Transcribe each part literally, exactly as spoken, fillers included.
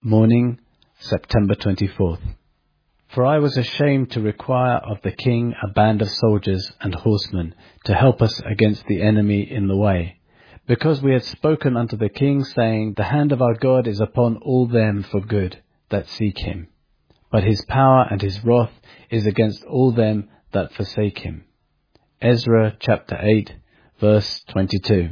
Morning, September twenty-fourth. For I was ashamed to require of the king a band of soldiers and horsemen to help us against the enemy in the way, because we had spoken unto the king, saying, The hand of our God is upon all them for good that seek him, but his power and his wrath is against all them that forsake him. Ezra chapter eight, verse twenty-two.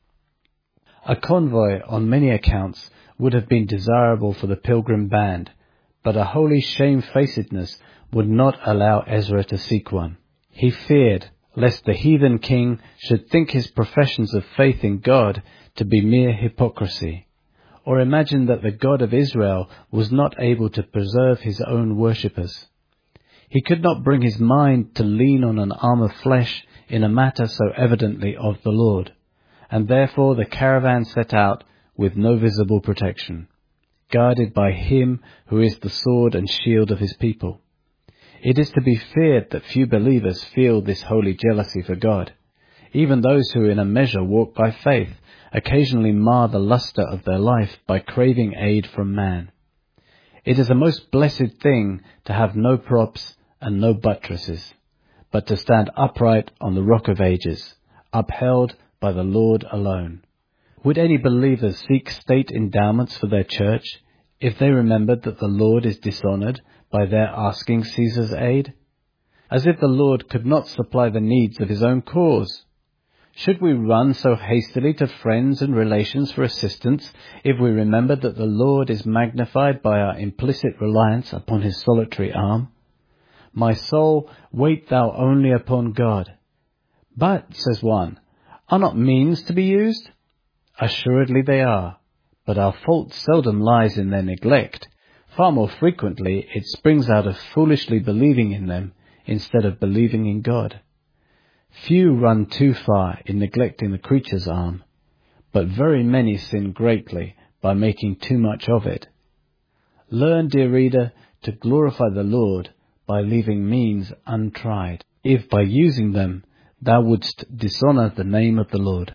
A convoy on many accounts would have been desirable for the pilgrim band, but a holy shamefacedness would not allow Ezra to seek one. He feared lest the heathen king should think his professions of faith in God to be mere hypocrisy, or imagine that the God of Israel was not able to preserve his own worshippers. He could not bring his mind to lean on an arm of flesh in a matter so evidently of the Lord, and therefore the caravan set out with no visible protection, guarded by him who is the sword and shield of his people. It is to be feared that few believers feel this holy jealousy for God. Even those who in a measure walk by faith occasionally mar the lustre of their life by craving aid from man. It is a most blessed thing to have no props and no buttresses, but to stand upright on the rock of ages, upheld by the Lord alone. Would any believers seek state endowments for their church if they remembered that the Lord is dishonoured by their asking Caesar's aid? As if the Lord could not supply the needs of his own cause. Should we run so hastily to friends and relations for assistance if we remember that the Lord is magnified by our implicit reliance upon his solitary arm? My soul, wait thou only upon God. But, says one, are not means to be used? Assuredly they are, but our fault seldom lies in their neglect. Far more frequently it springs out of foolishly believing in them instead of believing in God. Few run too far in neglecting the creature's arm, but very many sin greatly by making too much of it. Learn, dear reader, to glorify the Lord by leaving means untried, if by using them thou wouldst dishonour the name of the Lord.